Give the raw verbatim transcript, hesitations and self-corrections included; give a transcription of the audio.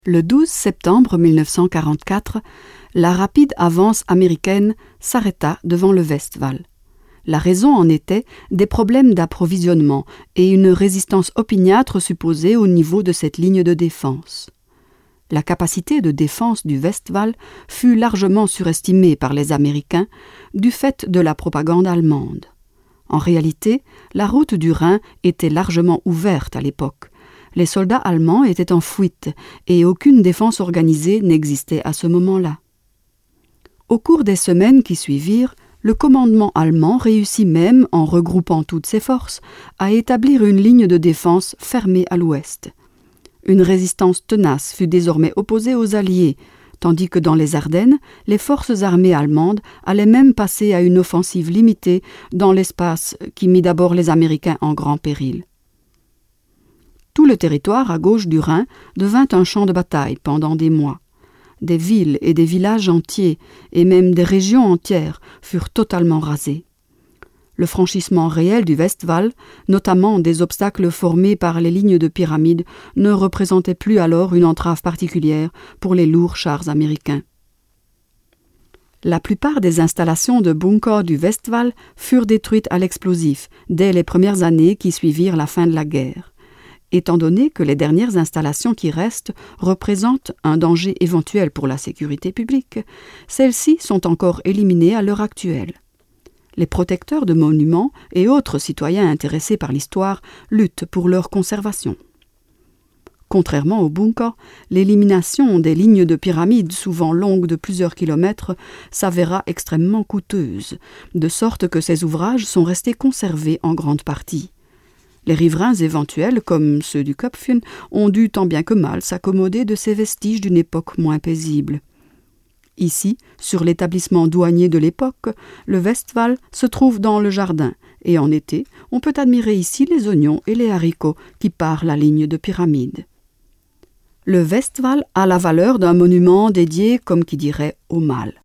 Le douze septembre mille neuf cent quarante-quatre, la rapide avance américaine s'arrêta devant le Westwall. La raison en était des problèmes d'approvisionnement et une résistance opiniâtre supposée au niveau de cette ligne de défense. La capacité de défense du Westwall fut largement surestimée par les Américains du fait de la propagande allemande. En réalité, la route du Rhin était largement ouverte à l'époque. Les soldats allemands étaient en fuite et aucune défense organisée n'existait à ce moment-là. Au cours des semaines qui suivirent, le commandement allemand réussit même, en regroupant toutes ses forces, à établir une ligne de défense fermée à l'ouest. Une résistance tenace fut désormais opposée aux Alliés, tandis que dans les Ardennes, les forces armées allemandes allaient même passer à une offensive limitée dans l'espace qui mit d'abord les Américains en grand péril. Tout le territoire à gauche du Rhin devint un champ de bataille pendant des mois. Des villes et des villages entiers, et même des régions entières, furent totalement rasés. Le franchissement réel du Westwall, notamment des obstacles formés par les lignes de pyramides, ne représentait plus alors une entrave particulière pour les lourds chars américains. La plupart des installations de bunkers du Westwall furent détruites à l'explosif dès les premières années qui suivirent la fin de la guerre. Étant donné que les dernières installations qui restent représentent un danger éventuel pour la sécurité publique, celles-ci sont encore éliminées à l'heure actuelle. Les protecteurs de monuments et autres citoyens intéressés par l'histoire luttent pour leur conservation. Contrairement aux bunkers, l'élimination des lignes de pyramides, souvent longues de plusieurs kilomètres, s'avéra extrêmement coûteuse, de sorte que ces ouvrages sont restés conservés en grande partie. Les riverains éventuels, comme ceux du Köpfchen, ont dû tant bien que mal s'accommoder de ces vestiges d'une époque moins paisible. Ici, sur l'établissement douanier de l'époque, le Westwall se trouve dans le jardin, et en été, on peut admirer ici les oignons et les haricots qui parent la ligne de pyramide. Le Westwall a la valeur d'un monument dédié, comme qui dirait, au mal.